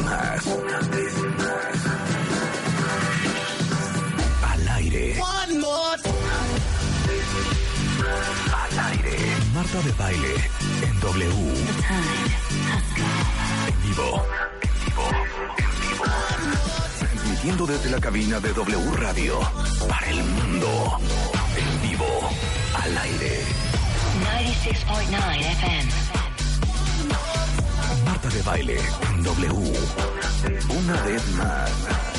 más. Al aire. Al aire. Marta de Baile en W. En vivo. Transmitiendo desde la cabina de W Radio para el mundo. En vivo. Al aire. 96.9 FM. Marta de Baile en W. Una vez más.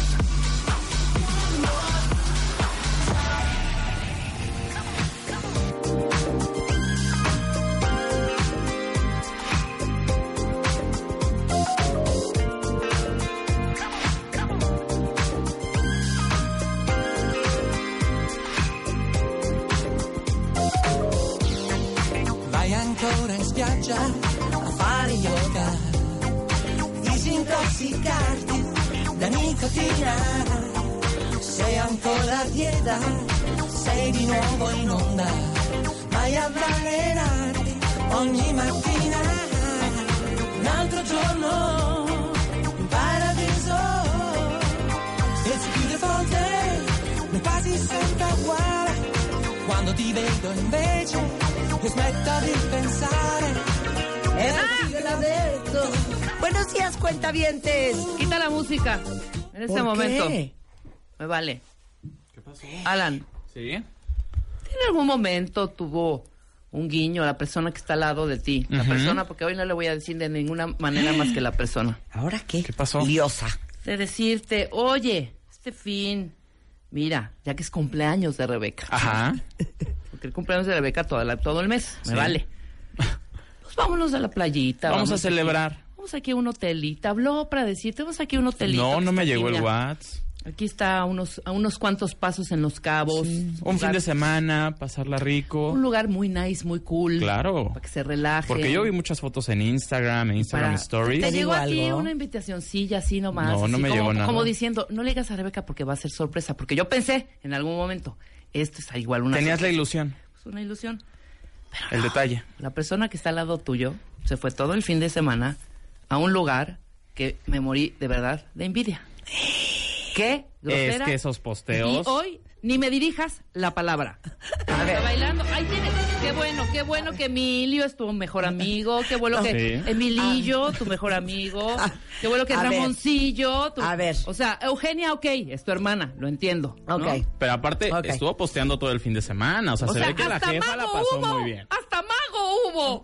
Vai ancora in spiaggia a fare yoga, disintossicarti da nicotina. Sei ancora a dieta, sei di nuovo in onda, vai a avvelenarti ogni mattina. Un altro giorno in paradiso, it's a beautiful day, mi quasi sembra uguale quando ti vedo invece. Que smetto di pensare. Buenos días, cuentavientes. Quita la música en este momento. ¿Qué? Me vale. ¿Qué pasó? Alan, ¿Sí? ¿en algún momento tuvo un guiño a la persona que está al lado de ti? La persona, porque hoy no le voy a decir de ninguna manera más que la persona. ¿Ahora qué? ¿Qué pasó? Liosa. De decirte, oye, este fin, mira, ya que es cumpleaños de Rebeca. Ajá. Porque el cumpleaños de Rebeca todo el mes. Sí. Me vale. Pues vámonos a la playita. Vamos a celebrar. Vamos aquí a un hotelito. Habló para decirte, vamos aquí a un hotelito. No me está llegó aquí, el mira. WhatsApp. Aquí está a unos cuantos pasos en Los Cabos. Sí. Un fin de semana, pasarla rico. Un lugar muy nice, muy cool. Claro. Para que se relaje. Porque yo vi muchas fotos en Instagram Stories. Te ¿Te llegó digo aquí algo? una invitacioncilla así nomás. No, así no me como, llegó nada. Como diciendo, no le digas a Rebeca porque va a ser sorpresa. Porque yo pensé en algún momento, esto es igual una Tenías la sorpresa. ilusión, Es una ilusión. el detalle. La persona que está al lado tuyo se fue todo el fin de semana a un lugar que me morí de verdad de envidia. ¿Qué? Grosera. Es que esos posteos. Y hoy ni me dirijas la palabra. A ver. Está bailando. Ahí tiene. Qué bueno que Emilio es tu mejor amigo. Qué bueno que Sí. Emilillo, tu mejor amigo. Qué bueno que A ver. Ramoncillo. A ver. O sea, Eugenia, ok, es tu hermana, lo entiendo. ¿no? Ok. Pero aparte, Ok. estuvo posteando todo el fin de semana. O sea, O se sea, ve que la hasta jefa la mago pasó hubo. muy bien. Hasta mago hubo.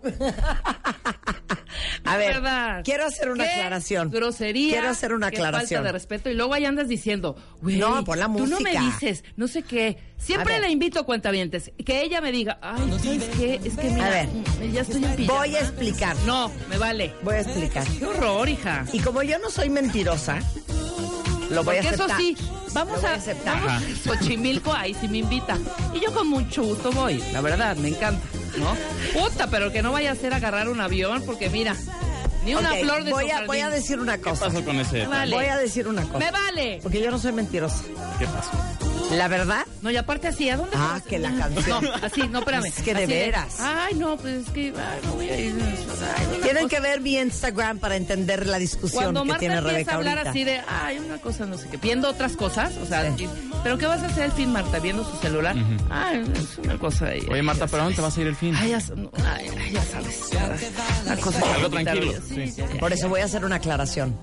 A ver, ¿Verdad? quiero hacer una ¿Qué aclaración. Grosería. Quiero hacer una qué aclaración. falta de respeto. Y luego ahí andas diciendo, güey, No, por la tú no me música. dices, no sé qué. A Siempre ver. la invito a cuentavientes. Que ella me diga, ay, ¿sabes qué? Es que mira, A ver. Ya estoy en pijama. Voy a explicar. No, me vale. Voy a explicar. Qué horror, hija. Y como yo no soy mentirosa, lo voy a Porque eso aceptar. sí, vamos Lo voy a a aceptar. vamos a Xochimilco, ahí sí me invita. Y yo con mucho gusto voy, la verdad, me encanta, ¿no? Puta, pero que no vaya a ser agarrar un avión, porque mira, ni una Ok, flor de voy su a jardín. decir una ¿Qué cosa. pasó con ese? Vale. Voy a decir una cosa. ¡Me vale! Porque yo no soy mentirosa. ¿Qué pasó? La verdad, No, y aparte así, ¿a dónde Ah, vas? que la canción. No, así, no, espérame. Es que de Así veras. Ay, no, pues es que no voy a ir. Ay, una tienen cosa. que ver mi Instagram para entender la discusión Cuando que Marta tiene empieza Rebeca a hablar ahorita. así de, ay, una cosa, no sé qué, viendo otras cosas, o sea, ¿pero qué vas a hacer el fin, Marta? ¿Viendo su celular? Ay, es una cosa ahí. Oye, Marta, ya ¿pero dónde te sabes. vas a ir el fin? Ay, ya sabes. Una cosa Algo tranquilo, Sí, sí. ya. Por eso voy a hacer una aclaración.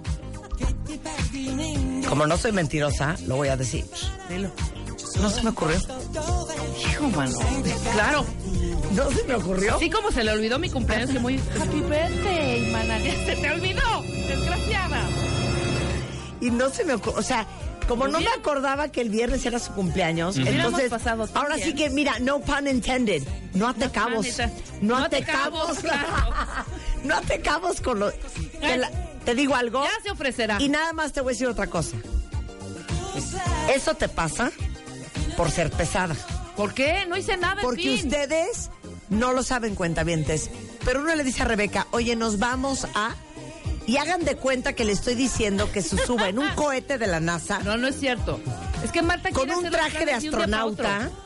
Como no soy mentirosa, lo voy a decir. Dilo. No se me ocurrió. Hijo, mano. Claro. No se me ocurrió. Así como se le olvidó mi cumpleaños, que muy happy birthday, mana. Se te olvidó, desgraciada. Y no se me ocurrió. O sea, como no me acordaba que el viernes era su cumpleaños, Hubiéramos entonces, pasado tan ahora bien. sí que, mira, no pun intended. No atacamos. No atacamos. claro. No atacamos con lo... Te digo algo. Ya se ofrecerá. Y nada más te voy a decir otra cosa. Eso te pasa por ser pesada. ¿Por qué? No hice nada, en Porque fin. ustedes no lo saben, cuentavientes. Pero uno le dice a Rebeca, oye, nos vamos a... Y hagan de cuenta que le estoy diciendo que se suba en un cohete de la NASA No, no es cierto. Es que Marta con quiere un hacer los traje de planes de un día para astronauta otro.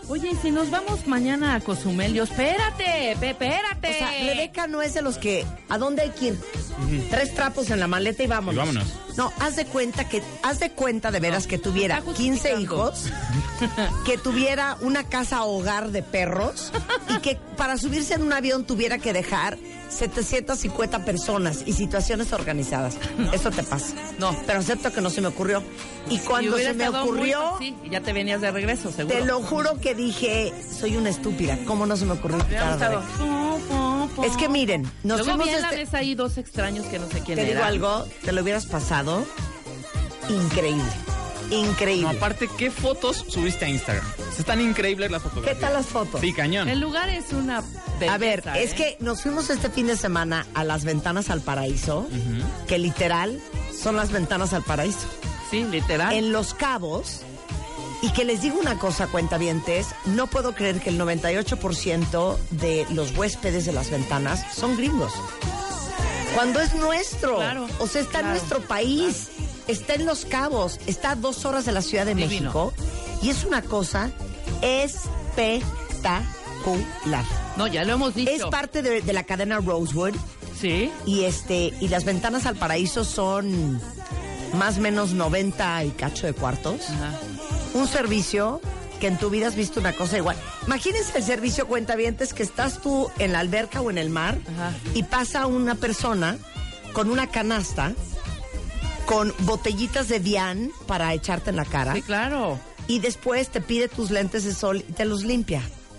Oye, ¿y si nos vamos mañana a Cozumel? Yo, espérate. O sea, Rebeca no es de los que... ¿A dónde hay que ir? 3 trapos en la maleta y vámonos. Y vámonos. No, haz de cuenta de veras que tuviera está 15 justificando. hijos, que tuviera una casa hogar de perros y que para subirse en un avión tuviera que dejar 750 personas y situaciones organizadas. Eso te pasa. No. Pero acepto que no se me ocurrió. Y cuando hubiera se me estado ocurrió, sí, y ya te venías de regreso, seguro. te lo juro que dije, soy una estúpida. ¿Cómo no se me ocurrió Hubiera invitar a estado. Rebeca? Es que miren, nos Luego fuimos vi en la este... mesa ahí 2 extraños que no sé quién Te digo eran. algo, te lo hubieras pasado increíble. Increíble. No, aparte, ¿qué fotos subiste a Instagram? Están increíbles las ¿Qué fotografías. tal las fotos? Sí, cañón. El lugar es una belleza, A ver, es que nos fuimos este fin de semana a las Ventanas al Paraíso, que literal son las Ventanas al Paraíso. Sí, literal. En Los Cabos, y que les digo una cosa, cuentavientes, no puedo creer que el 98% de los huéspedes de las Ventanas son gringos. Cuando es nuestro. Claro, O sea, está en claro, nuestro país. Está en Los Cabos. Está a 2 horas de la Ciudad de Divino. México. Y es una cosa espectacular. No, ya lo hemos dicho. Es parte de la cadena Rosewood. Sí. Y las Ventanas al Paraíso son más o menos 90 y cacho de cuartos. Ajá. Un servicio que en tu vida has visto una cosa igual. Imagínense el servicio, cuentavientes, que estás tú en la alberca o en el mar. Ajá. Y pasa una persona con una canasta con botellitas de Dian para echarte en la cara. Sí, claro. Y después te pide tus lentes de sol y te los limpia.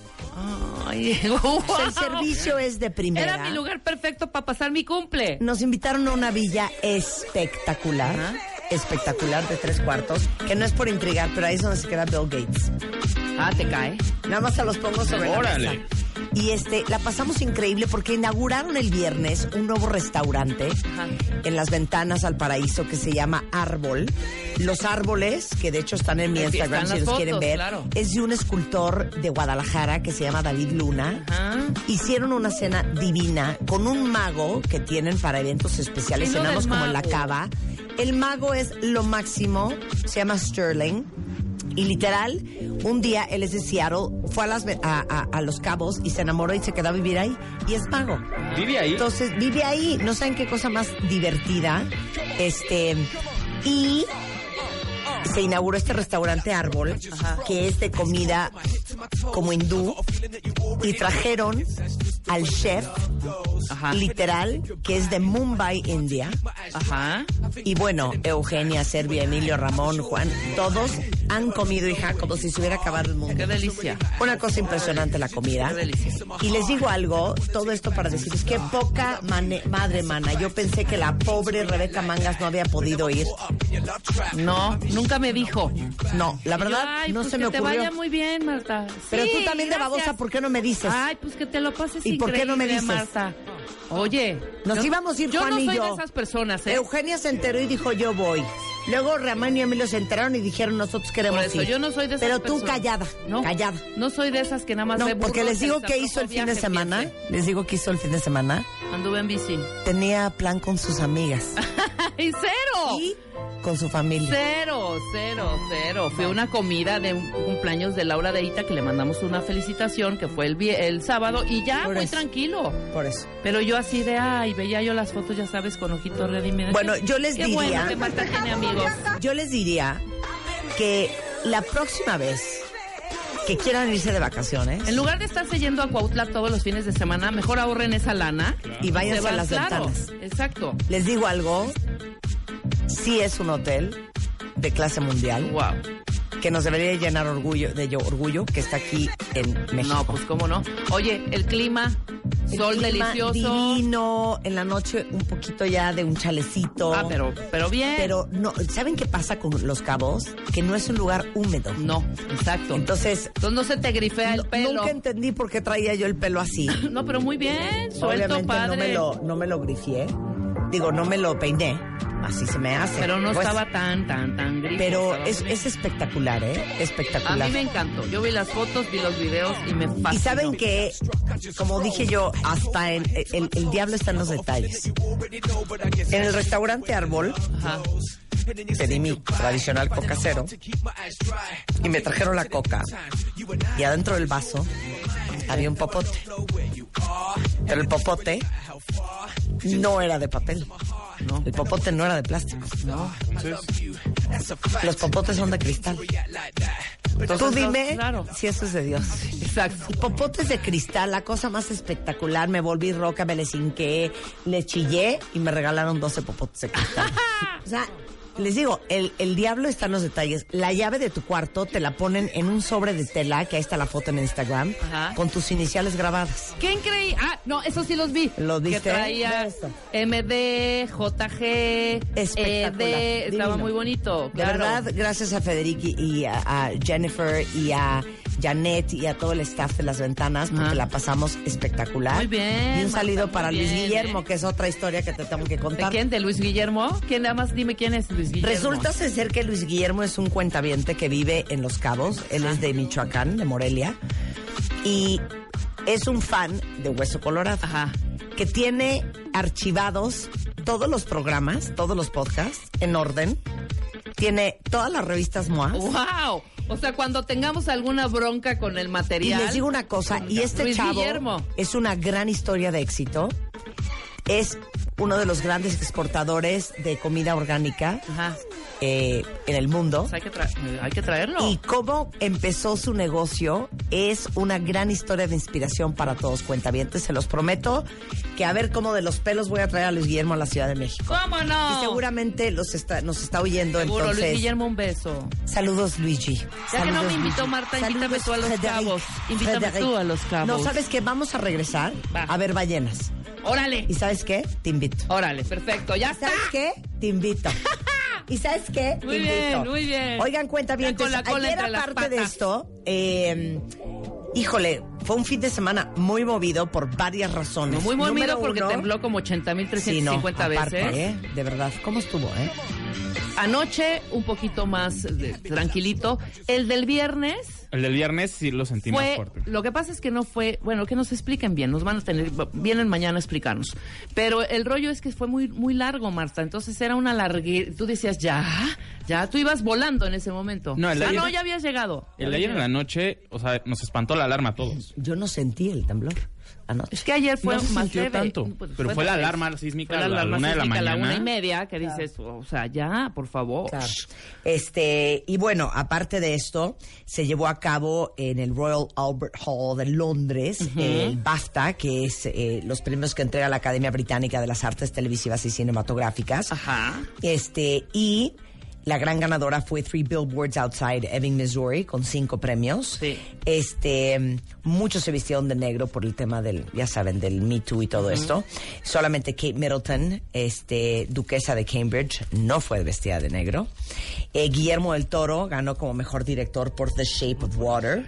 Ay, O sea, el wow. servicio es de primera. Era mi lugar perfecto para pasar mi cumple. Nos invitaron a una villa espectacular. Ajá. Espectacular de 3 cuartos, que no es por intrigar, pero ahí es donde se queda Bill Gates. Ah, te cae. Nada más se los pongo sobre Órale. la mesa. Y la pasamos increíble porque inauguraron el viernes un nuevo restaurante Ajá. en las Ventanas al Paraíso que se llama Árbol. Los árboles, que de hecho están en mi Aquí Instagram están si las los quieren fotos, ver, claro. es de un escultor de Guadalajara que se llama David Luna. Ajá. Hicieron una cena divina con un mago que tienen para eventos especiales, Y lo cenamos del como en la mago. cava. El mago es lo máximo, se llama Sterling. Y literal, un día él es de Seattle, fue a Los Cabos y se enamoró y se quedó a vivir ahí. Y es mago. ¿Vive ahí? Entonces, vive ahí. No saben qué cosa más divertida. Y se inauguró este restaurante Árbol, que es de comida como hindú. Y trajeron al chef, Ajá. literal, que es de Mumbai, India. Ajá. Y bueno, Eugenia, Servia, Emilio, Ramón, Juan, todos han comido, hija, como si se hubiera acabado el mundo. Qué delicia. Una cosa impresionante la comida. Qué delicia. Y les digo algo, todo esto para decirles que poca madre mana. Yo pensé que la pobre Rebeca Mangas no había podido ir. No, nunca me dijo. No, la verdad, Ay, no pues se me que te ocurrió. vaya muy bien, Marta. Pero Sí, tú también de gracias. babosa, ¿por qué no me dices? Ay, pues que te lo pases ¿Y por qué no me increíble, dices? Marta. Oye, Nos íbamos a ir Juan yo no y soy yo. de esas personas, ¿eh? Eugenia se enteró y dijo, yo voy. Luego Ramón y Emilio se enteraron y dijeron, nosotros queremos Por eso, ir. yo no soy de esas Pero tú personas. callada, No, callada. No soy de esas que nada más No, ve porque burros, les digo se que les hizo el antojó fin de viaje, semana. fíjense. Les digo que hizo el fin de semana. Anduve en bici. Tenía plan con sus amigas ¡Y cero! y con su familia. Cero. Fue una comida de un cumpleaños de Laura Deita que le mandamos una felicitación que fue el sábado y ya, Por muy eso. tranquilo. Por eso. Pero yo así de, ay, veía yo las fotos, ya sabes, con ojitos redimidos. Bueno, yo les Qué diría- bueno que Marta tiene amigos. Yo les diría que la próxima vez que quieran irse de vacaciones En lugar de estarse yendo a Cuautla todos los fines de semana, mejor ahorren esa lana. y váyanse Se a van, las claro, Ventanas. Exacto. Les digo algo, sí es un hotel de clase mundial Wow. que nos debería llenar orgullo que está aquí en México. No, pues cómo no. Oye, el clima, El sol clima delicioso. divino, en la noche un poquito ya de un chalecito. Ah, pero bien. Pero no, ¿saben qué pasa con Los Cabos? Que no es un lugar húmedo. No, exacto. Entonces, No se te grifea el pelo. nunca entendí por qué traía yo el pelo así. No, pero muy bien, suelto, Obviamente padre. no me lo grifié. Digo, no me lo peiné. Así se me hace. Pero no Pues, estaba tan grifo. Pero estaba muy bien. es espectacular, ¿eh? A Espectacular. mí me encantó. Yo vi las fotos, vi los videos y me fascinó. Y saben que, como dije yo, hasta el diablo está en los detalles. En el restaurante Árbol Ajá. pedí mi tradicional coca cero y me trajeron la coca y adentro del vaso había un popote. Pero el popote no era de papel. No. El popote no era de plástico. No. Los popotes son de cristal. Entonces, Tú dime claro. si eso es de Dios. Exacto. El popote es de cristal, la cosa más espectacular. Me volví roca, me les hinqué, le chillé y me regalaron 12 popotes de cristal. O sea, les digo, el diablo está en los detalles. La llave de tu cuarto te la ponen en un sobre de tela, que ahí está la foto en Instagram, Ajá. con tus iniciales grabadas. ¡Qué increíble! Ah, no, eso sí los vi. ¿Los viste? Que traía Eso. MD, JG, Espectacular, ED, estaba divino. muy bonito. De Claro. verdad, gracias a Federico y a Jennifer y a Janet y a todo el staff de Las Ventanas, porque Ajá. la pasamos espectacular. Muy bien, Y un saludo Marta, para muy Luis bien, Guillermo, que es otra historia que te tengo que ¿De contar. quién? ¿De Luis Guillermo? ¿Quién? Nada más dime quién es Luis Guillermo. Resulta ser que Luis Guillermo es un cuentaviente que vive en Los Cabos. Él es de Michoacán, de Morelia. Y es un fan de Hueso Colorado. Ajá. Que tiene archivados todos los programas, todos los podcasts, en orden. Tiene todas las revistas MOA. ¡Wow! O sea, cuando tengamos alguna bronca con el Y material... les digo una cosa, y este Luis chavo Guillermo. es una gran historia de éxito. Es uno de los grandes exportadores de comida orgánica Ajá. en el mundo. Pues hay que traerlo. Y cómo empezó su negocio es una gran historia de inspiración para todos cuentavientes. Se los prometo que a ver cómo de los pelos voy a traer a Luis Guillermo a la Ciudad de México. ¿Cómo no? Y seguramente nos está oyendo. Seguro, Entonces, Luis Guillermo, un beso. saludos, Luigi. Ya que no me invitó Luigi. Marta, invítame tú a Los Frederic. Cabos. Invítame Frederic. tú a Los Cabos. No, ¿sabes qué? Vamos a regresar Va. a ver ballenas. ¡Órale! ¿Y sabes qué? Te invito. Órale, perfecto. ¡Ya está! ¿Sabes qué? Te invito. ¿Y sabes qué? Te Muy invito. bien, muy bien. Oigan, cuenta bien. Ya con la cola Ayer, entre las aparte de patas. esto, híjole, fue un fin de semana muy movido por varias razones. Muy movido Número porque uno, tembló como 80,350 aparte, veces. de verdad. ¿Cómo estuvo, Anoche, un poquito más tranquilito. El del viernes... El del viernes sí lo sentí más Fue, fuerte. lo que pasa es que no fue, bueno, que nos expliquen bien, vienen mañana a explicarnos. Pero el rollo es que fue muy, muy largo, Marta, entonces era una larguera, tú decías, ya, tú ibas volando en ese momento. No, el de ayer- no, ya habías llegado. El de ayer en la noche, o sea, nos espantó la alarma a todos. Yo no sentí el temblor anoche. Es que ayer fue No se más sintió leve. tanto, Pues pero fue la leve. alarma sísmica Fue la a la alarma 1 de la sísmica a la mañana. 1:30, que dices, o sea, ya, por favor. Claro. Y bueno, aparte de esto, se llevó a cabo en el Royal Albert Hall de Londres el BAFTA, que es los premios que entrega la Academia Británica de las Artes Televisivas y Cinematográficas. Ajá. Y la gran ganadora fue Three Billboards Outside Ebbing, Missouri, con 5 premios. Sí. Muchos se vistieron de negro por el tema del, ya saben, del Me Too y todo esto. Solamente Kate Middleton, duquesa de Cambridge, no fue vestida de negro. Guillermo del Toro ganó como mejor director por The Shape of Water.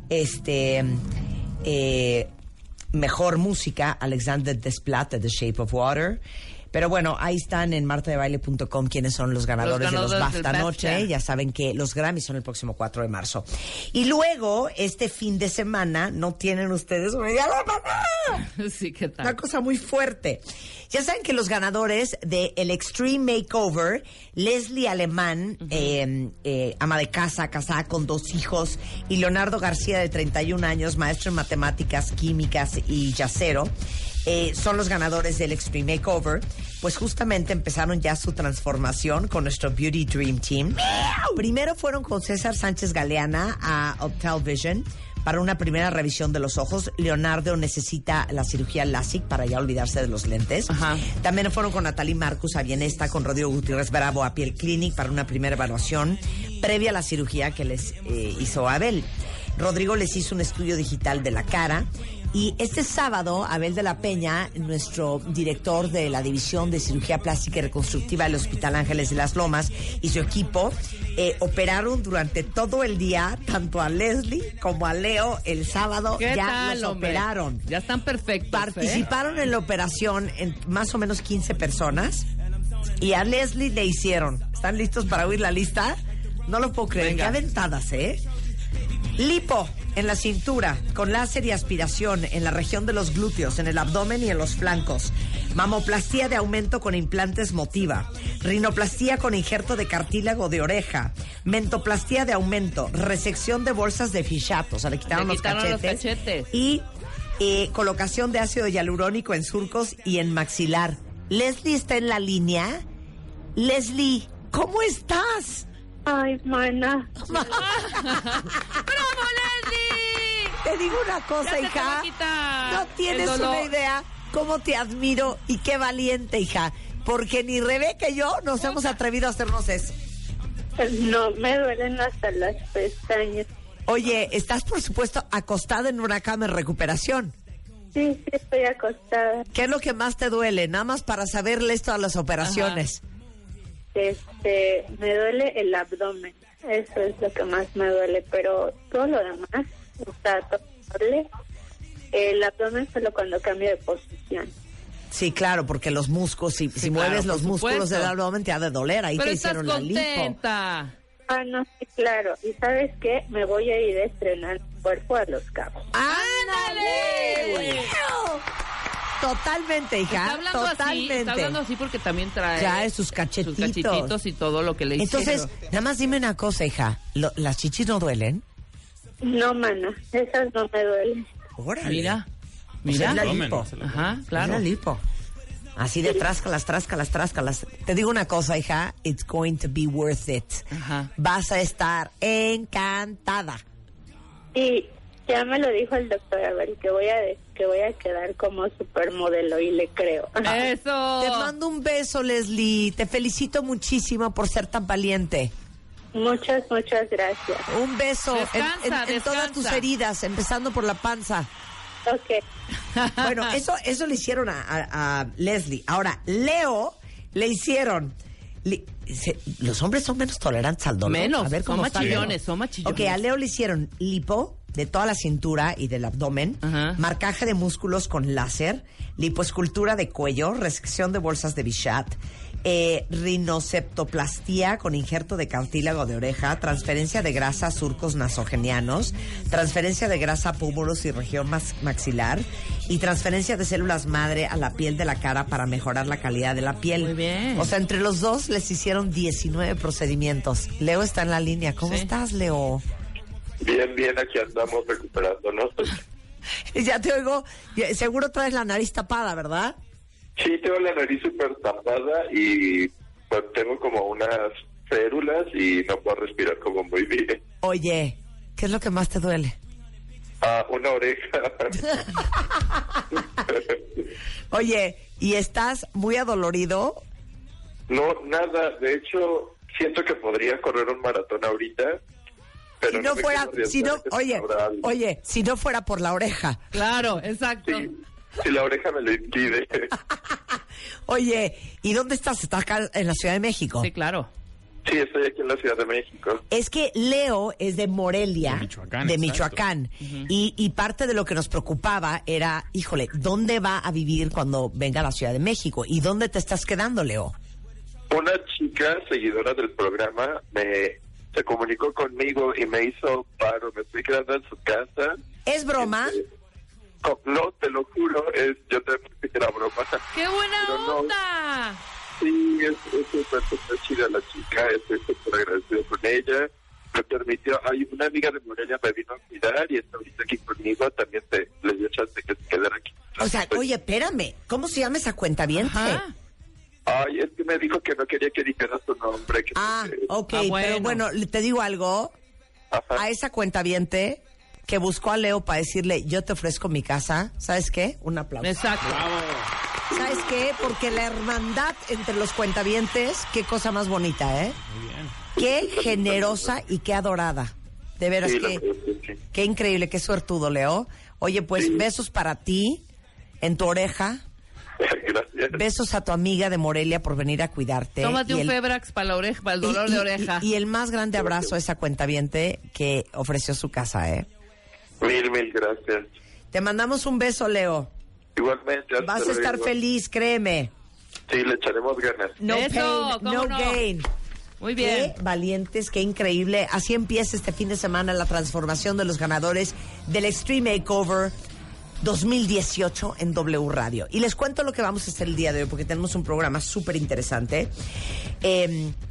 Mejor música, Alexander Desplat de The Shape of Water. Pero bueno, ahí están en martadebaile.com quiénes son los ganadores de los ganadores BAFTA del anoche. BAFTA. Ya saben que los Grammys son el próximo 4 de marzo. Y luego, este fin de semana, no tienen ustedes una idea de Sí, ¿qué una tal? cosa muy fuerte. Ya saben que los ganadores de el Extreme Makeover, Leslie Alemán, ama de casa, casada con 2 hijos, y Leonardo García, de 31 años, maestro en matemáticas, químicas y yacero, son los ganadores del Extreme Makeover. Pues justamente empezaron ya su transformación con nuestro Beauty Dream Team. Primero fueron con César Sánchez Galeana a Optel Vision para una primera revisión de los ojos. Leonardo necesita la cirugía LASIK para ya olvidarse de los lentes. Ajá. También fueron con Natalie Marcus a Bienesta, con Rodrigo Gutiérrez Bravo a Piel Clinic para una primera evaluación previa a la cirugía que les hizo Abel. Rodrigo les hizo un estudio digital de la cara. Y este sábado, Abel de la Peña, nuestro director de la División de Cirugía Plástica y Reconstructiva del Hospital Ángeles de las Lomas, y su equipo operaron durante todo el día, tanto a Leslie como a Leo. El sábado ¿Qué ya tal, los hombre? operaron. Ya están perfectos. Participaron en la operación en más o menos 15 personas. Y a Leslie le hicieron. ¿Están listos para oír la lista? No lo puedo creer. Venga. Qué aventadas, ¿eh? Lipo en la cintura, con láser y aspiración en la región de los glúteos, en el abdomen y en los flancos. Mamoplastía de aumento con implantes Motiva. Rinoplastía con injerto de cartílago de oreja. Mentoplastía de aumento, resección de bolsas de Fichat, o sea, le quitaron los cachetes. Y colocación de ácido hialurónico en surcos y en maxilar. Leslie está en la línea. Leslie, ¿cómo estás? Ay, mana. ¡Bravo, Leslie! Te digo una cosa, hija. No tienes una idea cómo te admiro y qué valiente, hija. Porque ni Rebeca y yo nos hemos atrevido a hacernos eso. No, me duelen hasta las pestañas. Oye, estás por supuesto acostada en una cama en recuperación. Sí, estoy acostada. ¿Qué es lo que más te duele? Nada más para saberle esto a las operaciones. Ajá. Me duele el abdomen. Eso es lo que más me duele, pero todo lo demás está doble. El abdomen solo cuando cambio de posición. Sí, claro, porque los músculos, si mueves los músculos del abdomen te ha de doler. Ahí pero te hicieron la lipo. No, sí, claro. ¿Y sabes qué? Me voy a ir a estrenar Cuerpo a Los Cabos. ¡Ándale! Totalmente, hija. Está hablando así porque también trae sus cachetitos y todo lo que le hicieron. Entonces, nada más dime una cosa, hija. ¿Las chichis no duelen? No, mana. Esas no me duelen. Órale. Mira. Es la lipo. Ajá, claro. Es la lipo. Así de tráscalas. Te digo una cosa, hija. It's going to be worth it. Ajá. Vas a estar encantada. Y ya me lo dijo el doctor, a ver, que voy a quedar como supermodelo y le creo. ¡Eso! Te mando un beso, Leslie. Te felicito muchísimo por ser tan valiente. Muchas gracias. Un beso en todas tus heridas, empezando por la panza. Ok. Bueno, eso le hicieron a Leslie. Ahora, Leo le hicieron... los hombres son menos tolerantes al dolor. Menos, a ver cómo son machillones. Ok, a Leo le hicieron lipo de toda la cintura y del abdomen, marcaje de músculos con láser, lipoescultura de cuello, resección de bolsas de Fichat, rinoceptoplastía con injerto de cartílago de oreja, transferencia de grasa a surcos nasogenianos, transferencia de grasa a pómulos y región maxilar y transferencia de células madre a la piel de la cara para mejorar la calidad de la piel. Muy bien. O sea, entre los dos les hicieron 19 procedimientos. Leo está en la línea. ¿Cómo estás, Leo? Bien, aquí andamos recuperándonos. Ya te oigo. Seguro traes la nariz tapada, ¿verdad? Sí, tengo la nariz súper tapada y pues tengo como unas férulas y no puedo respirar como muy bien. Oye, ¿qué es lo que más te duele? Una oreja. Oye, ¿y estás muy adolorido? No, nada. De hecho, siento que podría correr un maratón ahorita. Pero si no fuera por la oreja. Claro, exacto. Sí, si la oreja me lo impide. Oye, ¿y dónde estás? ¿Estás acá en la Ciudad de México? Sí, claro. Sí, estoy aquí en la Ciudad de México. Es que Leo es de Morelia, de Michoacán. Uh-huh. Y parte de lo que nos preocupaba era, híjole, ¿dónde va a vivir cuando venga a la Ciudad de México? ¿Y dónde te estás quedando, Leo? Una chica seguidora del programa se comunicó conmigo y me hizo paro. Me estoy quedando en su casa. ¿Es broma? No, te lo juro, yo te pensé que era broma. ¡Qué buena onda! Sí, es súper chida la chica, estoy súper agradecido con ella. Me permitió, hay una amiga de Morelia me vino a cuidar y está ahorita aquí conmigo, también le dio chance que se quedara aquí. O sea, oye, espérame, ¿cómo se llama esa cuentaviente? Ay, es que me dijo que no quería que dijera su nombre. Ok, pero bueno, te digo algo. Ajá. A esa cuentaviente que buscó a Leo para decirle, yo te ofrezco mi casa, ¿sabes qué? Un aplauso. Exacto. Bravo. ¿Sabes qué? Porque la hermandad entre los cuentavientes, qué cosa más bonita, ¿eh? Muy bien. Qué generosa y qué adorada. De veras, Sí, qué increíble, qué suertudo, Leo. Oye, pues besos para ti, en tu oreja. Gracias. Besos a tu amiga de Morelia por venir a cuidarte. Tómate un Febrax para la oreja, para el dolor de oreja. Y el más grande abrazo a esa cuentaviente que ofreció su casa, ¿eh? Mil gracias. Te mandamos un beso, Leo. Igualmente. Vas a estar feliz, créeme. Sí, le echaremos ganas. No Eso, pain, no gain. Muy bien. Qué valientes, qué increíble. Así empieza este fin de semana la transformación de los ganadores del Extreme Makeover 2018 en W Radio. Y les cuento lo que vamos a hacer el día de hoy, porque tenemos un programa súper interesante.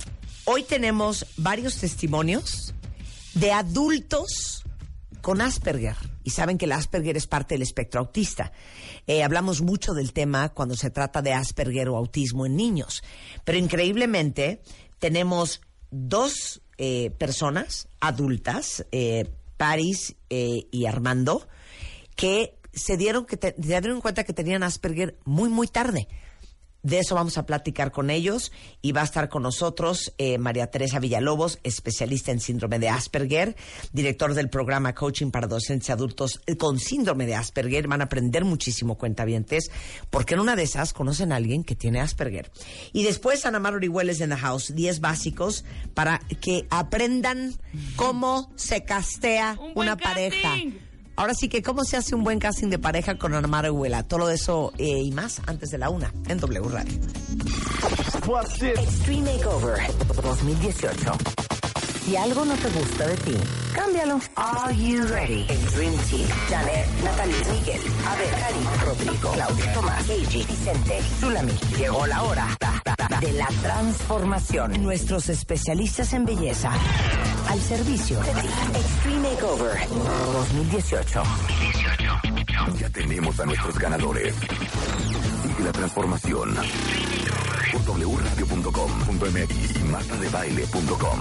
Hoy tenemos varios testimonios de adultos con Asperger. Y saben que el Asperger es parte del espectro autista. Hablamos mucho del tema cuando se trata de Asperger o autismo en niños. Pero increíblemente tenemos dos personas adultas, Paris y Armando, que se dieron cuenta que tenían Asperger muy, muy tarde. De eso vamos a platicar con ellos y va a estar con nosotros María Teresa Villalobos, especialista en síndrome de Asperger, director del programa Coaching para Docentes Adultos con Síndrome de Asperger. Van a aprender muchísimo, cuentavientes, porque en una de esas conocen a alguien que tiene Asperger. Y después Ana Mar Orihueles en the house, 10 básicos para que aprendan cómo se castea una pareja. Ahora sí que, ¿cómo se hace un buen casting de pareja con Ana Mar Orihuela? Todo eso y más antes de la 1 en W Radio. Extreme Makeover 2018. Si algo no te gusta de ti, cámbialo. Are you ready? El Dream Team. Janet, Natalie, Miguel, Abel, Cari, Rodrigo, Claudia, Tomás, Eiji, Vicente, Zulami. Llegó la hora de la transformación. Nuestros especialistas en belleza al servicio de ti. Extreme Makeover 2018. Ya tenemos a nuestros ganadores. Sigue la transformación por wradio.com.mx y martadebaile.com.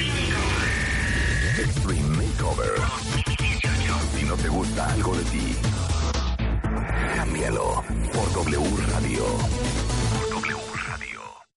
Extreme Makeover. Si no te gusta algo de ti, cámbialo por W Radio.